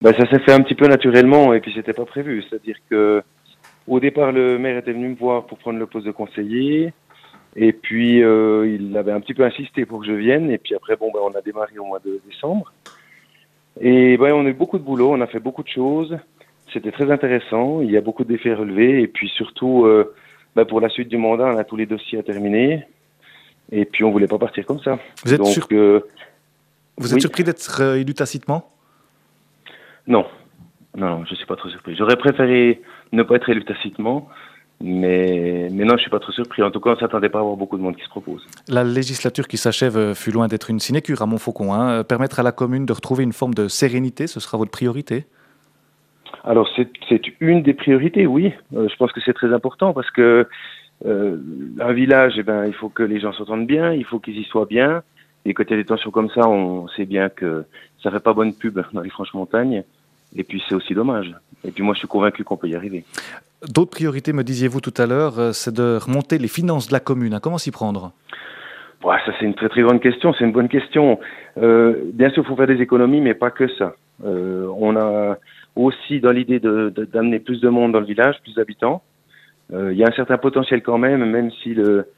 Ben, ça s'est fait un petit peu naturellement et puis c'était pas prévu. C'est-à-dire que au départ, le maire était venu me voir pour prendre le poste de conseiller. Et puis, il avait un petit peu insisté pour que je vienne. Et puis après, bon, ben, on a démarré au mois de décembre. Et ben, on a eu beaucoup de boulot, on a fait beaucoup de choses. C'était très intéressant. Il y a beaucoup de défis à relever. Et puis surtout, ben, pour la suite du mandat, on a tous les dossiers à terminer. Et puis, on voulait pas partir comme ça. Vous êtes, Donc, vous êtes oui, surpris d'être élu tacitement? non. Non, non, je suis pas trop surpris. J'aurais préféré ne pas être élu tacitement. Mais non, je suis pas trop surpris. En tout cas, on s'attendait pas à avoir beaucoup de monde qui se propose. La législature qui s'achève fut loin d'être une sinécure à Montfaucon, hein. Permettre à la commune de retrouver une forme de sérénité, ce sera votre priorité? Alors, c'est une des priorités, oui. Je pense que c'est très important parce que un village, eh ben, il faut que les gens s'entendent bien, il faut qu'ils y soient bien. Et quand il y a des tensions comme ça, on sait bien que ça fait pas bonne pub dans les franches montagnes. Et puis, c'est aussi dommage. Et puis, moi, je suis convaincu qu'on peut y arriver. D'autres priorités, me disiez-vous tout à l'heure, c'est de remonter les finances de la commune, hein. Comment s'y prendre? Ouais, ça, c'est une très, très grande question. C'est une bonne question. Bien sûr, il faut faire des économies, mais pas que ça. On a aussi dans l'idée d'amener plus de monde dans le village, plus d'habitants. Il y a un certain potentiel quand même si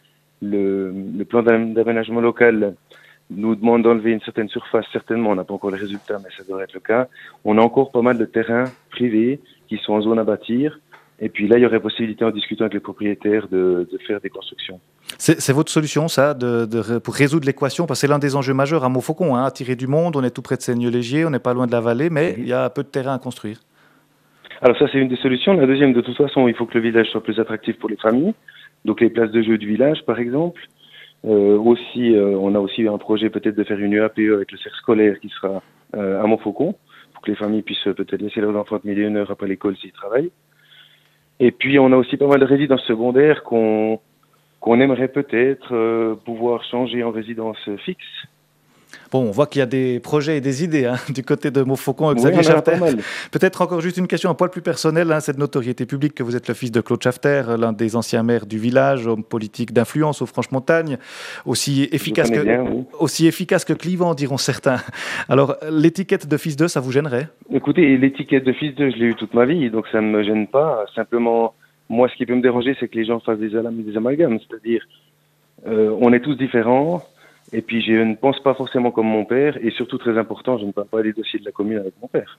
le plan d'aménagement local nous demande d'enlever une certaine surface. Certainement, on n'a pas encore les résultats, mais ça devrait être le cas. On a encore pas mal de terrains privés qui sont en zone à bâtir. Et puis là, il y aurait possibilité, en discutant avec les propriétaires, de faire des constructions. C'est votre solution, ça, pour résoudre l'équation? Parce que c'est l'un des enjeux majeurs à Montfaucon, hein, attirer du monde. On est tout près de Seigneux-Légier, on n'est pas loin de la vallée, mais il y a peu de terrain à construire. Alors ça, c'est une des solutions. La deuxième, de toute façon, il faut que le village soit plus attractif pour les familles. Donc les places de jeux du village, par exemple. On a aussi un projet peut-être de faire une UAPE avec le cercle scolaire qui sera à Montfaucon, pour que les familles puissent peut-être laisser leurs enfants de 1 heure après l'école s'ils travaillent. Et puis on a aussi pas mal de résidences secondaires qu'on aimerait peut-être pouvoir changer en résidence fixe. Bon, on voit qu'il y a des projets et des idées, hein, du côté de Montfaucon et Oui, Xavier on en a Schafter. pas mal. Peut-être encore juste une question un poil plus personnelle, hein, c'est de notoriété publique que vous êtes le fils de Claude Schafter, l'un des anciens maires du village, homme politique d'influence aux Franches-Montagnes, Je connais bien, oui. aussi efficace que clivant, diront certains. Alors, l'étiquette de fils d'eux, ça vous gênerait? Écoutez, l'étiquette de fils de, je l'ai eu toute ma vie, donc ça ne me gêne pas. Simplement, moi, ce qui peut me déranger, c'est que les gens fassent des amalgames. C'est-à-dire, on est tous différents, et puis je ne pense pas forcément comme mon père, et surtout, très important, je ne parle pas des dossiers de la commune avec mon père.